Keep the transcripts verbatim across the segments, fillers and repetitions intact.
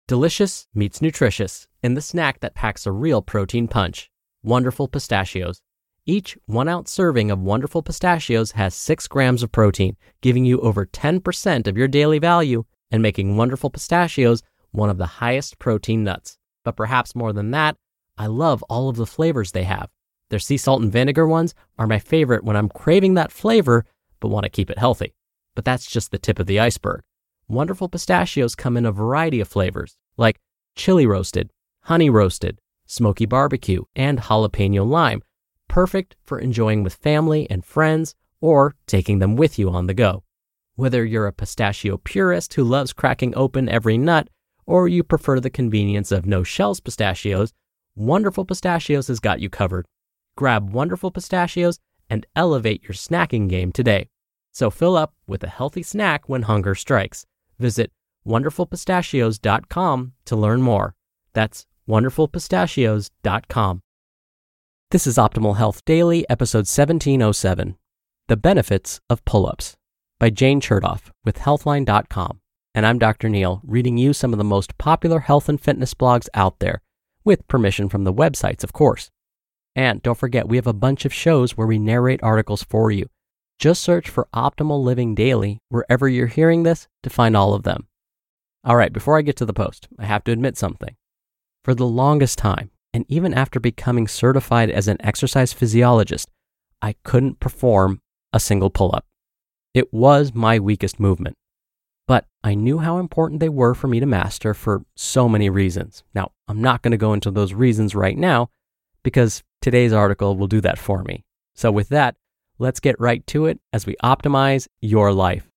Delicious meets nutritious in the snack that packs a real protein punch. Wonderful Pistachios. Each one-ounce serving of Wonderful Pistachios has six grams of protein, giving you over ten percent of your daily value and making Wonderful Pistachios one of the highest protein nuts. But perhaps more than that, I love all of the flavors they have. Their sea salt and vinegar ones are my favorite when I'm craving that flavor but want to keep it healthy. But that's just the tip of the iceberg. Wonderful Pistachios come in a variety of flavors, like chili roasted, honey roasted, smoky barbecue, and jalapeno lime, perfect for enjoying with family and friends or taking them with you on the go. Whether you're a pistachio purist who loves cracking open every nut, or you prefer the convenience of no-shells pistachios, Wonderful Pistachios has got you covered. Grab Wonderful Pistachios and elevate your snacking game today. So fill up with a healthy snack when hunger strikes. Visit wonderful pistachios dot com to learn more. That's wonderful pistachios dot com. This is Optimal Health Daily, episode seventeen oh seven, The Benefits of Pull-Ups, by Jane Chertoff with healthline dot com. And I'm Doctor Neal, reading you some of the most popular health and fitness blogs out there, with permission from the websites, of course. And don't forget, we have a bunch of shows where we narrate articles for you. Just search for Optimal Living Daily wherever you're hearing this to find all of them. All right, before I get to the post, I have to admit something. For the longest time, and even after becoming certified as an exercise physiologist, I couldn't perform a single pull-up. It was my weakest movement. But I knew how important they were for me to master for so many reasons. Now, I'm not going to go into those reasons right now because today's article will do that for me. So with that, let's get right to it as we optimize your life.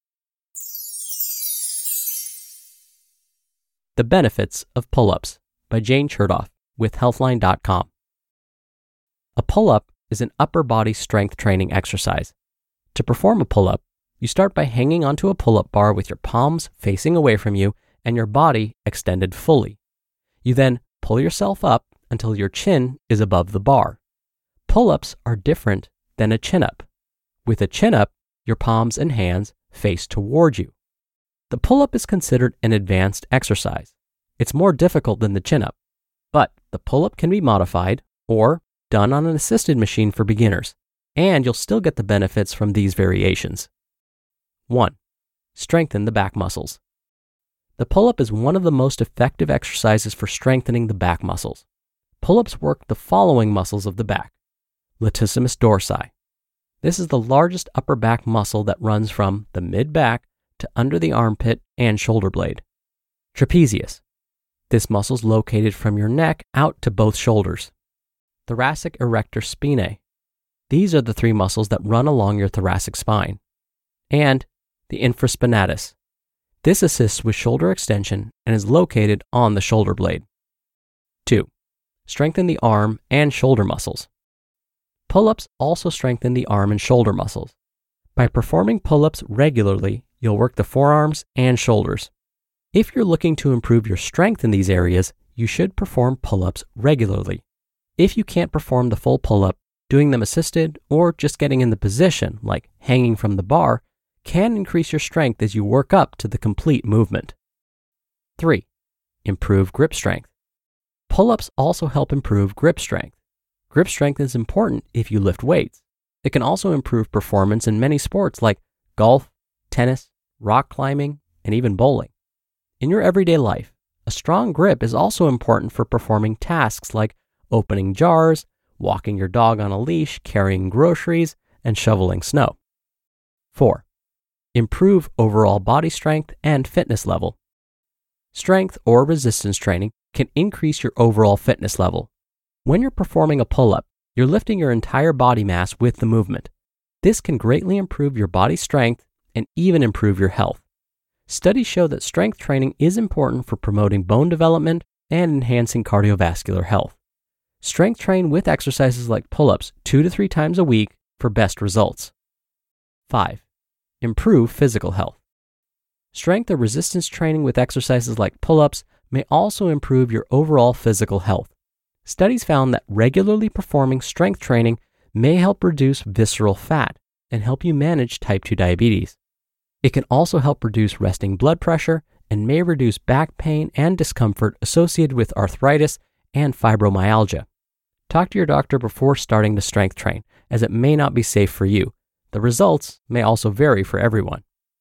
The Benefits of Pull-Ups, by Jane Chertoff with healthline dot com. A pull-up is an upper body strength training exercise. To perform a pull-up, you start by hanging onto a pull-up bar with your palms facing away from you and your body extended fully. You then pull yourself up until your chin is above the bar. Pull-ups are different than a chin-up. With a chin-up, your palms and hands face toward you. The pull-up is considered an advanced exercise. It's more difficult than the chin-up, but the pull-up can be modified or done on an assisted machine for beginners, and you'll still get the benefits from these variations. one. Strengthen the back muscles. The pull-up is one of the most effective exercises for strengthening the back muscles. Pull-ups work the following muscles of the back. Latissimus dorsi. This is the largest upper back muscle that runs from the mid-back to under the armpit and shoulder blade. Trapezius. This muscle is located from your neck out to both shoulders. Thoracic erector spinae. These are the three muscles that run along your thoracic spine. And the infraspinatus. This assists with shoulder extension and is located on the shoulder blade. two. Strengthen the arm and shoulder muscles. Pull-ups also strengthen the arm and shoulder muscles. By performing pull-ups regularly, you'll work the forearms and shoulders. If you're looking to improve your strength in these areas, you should perform pull-ups regularly. If you can't perform the full pull-up, doing them assisted or just getting in the position, like hanging from the bar, can increase your strength as you work up to the complete movement. three. Improve grip strength. Pull-ups also help improve grip strength. Grip strength is important if you lift weights. It can also improve performance in many sports like golf, tennis, rock climbing, and even bowling. In your everyday life, a strong grip is also important for performing tasks like opening jars, walking your dog on a leash, carrying groceries, and shoveling snow. four. Improve overall body strength and fitness level. Strength or resistance training can increase your overall fitness level. When you're performing a pull-up, you're lifting your entire body mass with the movement. This can greatly improve your body strength and even improve your health. Studies show that strength training is important for promoting bone development and enhancing cardiovascular health. Strength train with exercises like pull-ups two to three times a week for best results. five. Improve physical health. Strength or resistance training with exercises like pull-ups may also improve your overall physical health. Studies found that regularly performing strength training may help reduce visceral fat and help you manage type two diabetes. It can also help reduce resting blood pressure and may reduce back pain and discomfort associated with arthritis and fibromyalgia. Talk to your doctor before starting to strength train, as it may not be safe for you. The results may also vary for everyone.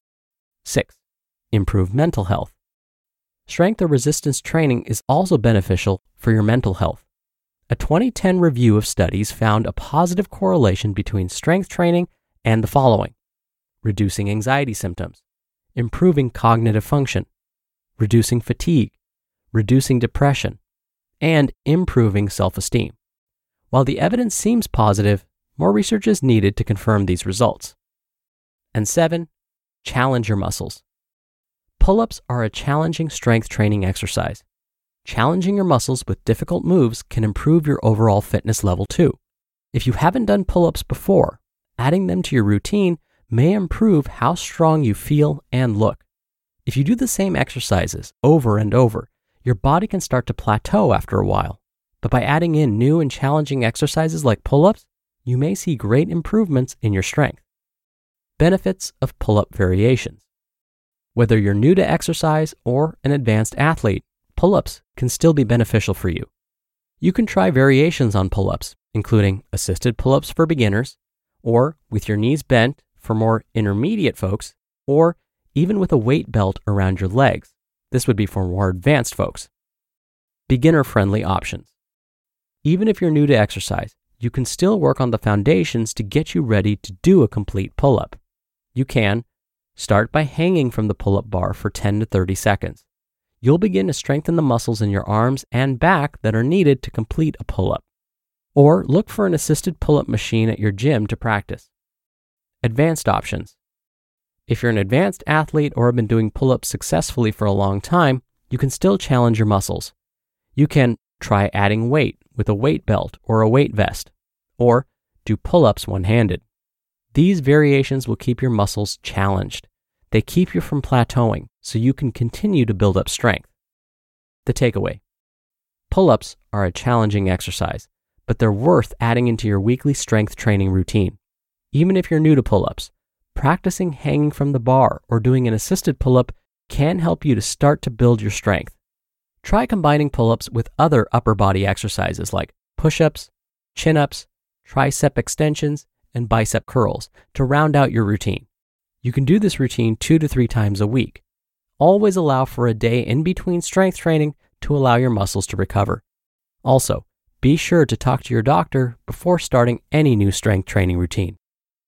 Six, improve mental health. Strength or resistance training is also beneficial for your mental health. A twenty ten review of studies found a positive correlation between strength training and the following: reducing anxiety symptoms, improving cognitive function, reducing fatigue, reducing depression, and improving self-esteem. While the evidence seems positive, more research is needed to confirm these results. And seven, challenge your muscles. Pull-ups are a challenging strength training exercise. Challenging your muscles with difficult moves can improve your overall fitness level too. If you haven't done pull-ups before, adding them to your routine may improve how strong you feel and look. If you do the same exercises over and over, your body can start to plateau after a while. But by adding in new and challenging exercises like pull-ups, you may see great improvements in your strength. Benefits of pull-up variations. Whether you're new to exercise or an advanced athlete, pull-ups can still be beneficial for you. You can try variations on pull-ups, including assisted pull-ups for beginners, or with your knees bent for more intermediate folks, or even with a weight belt around your legs. This would be for more advanced folks. Beginner-friendly options. Even if you're new to exercise, you can still work on the foundations to get you ready to do a complete pull-up. You can start by hanging from the pull-up bar for ten to thirty seconds. You'll begin to strengthen the muscles in your arms and back that are needed to complete a pull-up. Or look for an assisted pull-up machine at your gym to practice. Advanced options. If you're an advanced athlete or have been doing pull-ups successfully for a long time, you can still challenge your muscles. You can try adding weight with a weight belt or a weight vest, or do pull-ups one-handed. These variations will keep your muscles challenged. They keep you from plateauing, so you can continue to build up strength. The takeaway: pull-ups are a challenging exercise, but they're worth adding into your weekly strength training routine. Even if you're new to pull-ups, practicing hanging from the bar or doing an assisted pull-up can help you to start to build your strength. Try combining pull-ups with other upper body exercises like push-ups, chin-ups, tricep extensions, and bicep curls to round out your routine. You can do this routine two to three times a week. Always allow for a day in between strength training to allow your muscles to recover. Also, be sure to talk to your doctor before starting any new strength training routine.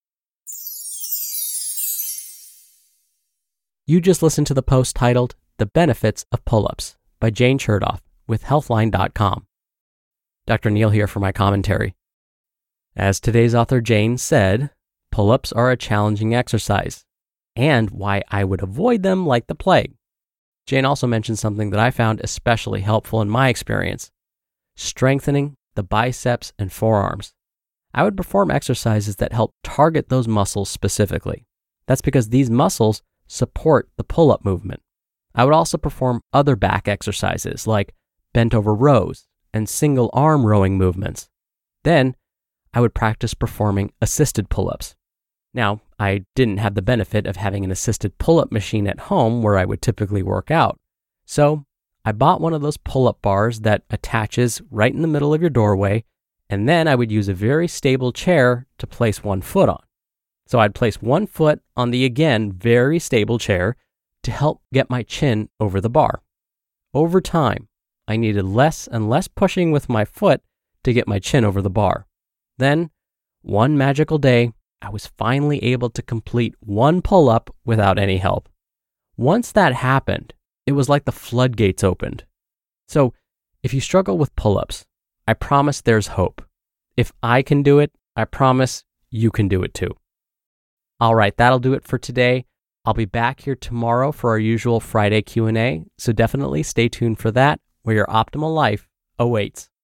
You just listened to the post titled The Benefits of Pull-Ups by Jane Chertoff with Healthline dot com. Doctor Neal here for my commentary. As today's author Jane said, pull-ups are a challenging exercise, and why I would avoid them like the plague. Jane also mentioned something that I found especially helpful in my experience: strengthening the biceps and forearms. I would perform exercises that help target those muscles specifically. That's because these muscles support the pull-up movement. I would also perform other back exercises like bent over rows and single arm rowing movements. Then I would practice performing assisted pull-ups. Now, I didn't have the benefit of having an assisted pull-up machine at home where I would typically work out. So I bought one of those pull-up bars that attaches right in the middle of your doorway, and then I would use a very stable chair to place one foot on. So I'd place one foot on the, again, very stable chair to help get my chin over the bar. Over time, I needed less and less pushing with my foot to get my chin over the bar. Then, one magical day, I was finally able to complete one pull-up without any help. Once that happened, it was like the floodgates opened. So, if you struggle with pull-ups, I promise there's hope. If I can do it, I promise you can do it too. All right, that'll do it for today. I'll be back here tomorrow for our usual Friday Q and A, so definitely stay tuned for that, where your optimal life awaits.